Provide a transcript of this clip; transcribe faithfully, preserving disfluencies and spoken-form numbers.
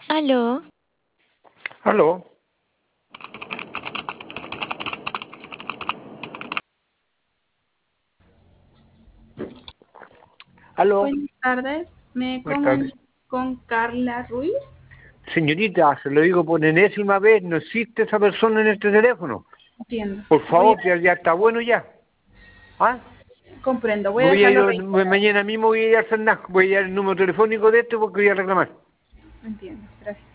Aló. Aló. Aló. Buenas tardes, me Buenas tardes. comunico con Carla Ruiz. Señorita, se lo digo por enésima vez, no existe esa persona en este teléfono. Entiendo. Por Voy favor, ya, ya está bueno ya. ¿Ah? a, comprendo, voy a Voy a dejarlo ir, registrado. mañana mismo voy a ir al Fernández, voy a ir al número telefónico de este porque voy a reclamar. Entiendo, gracias.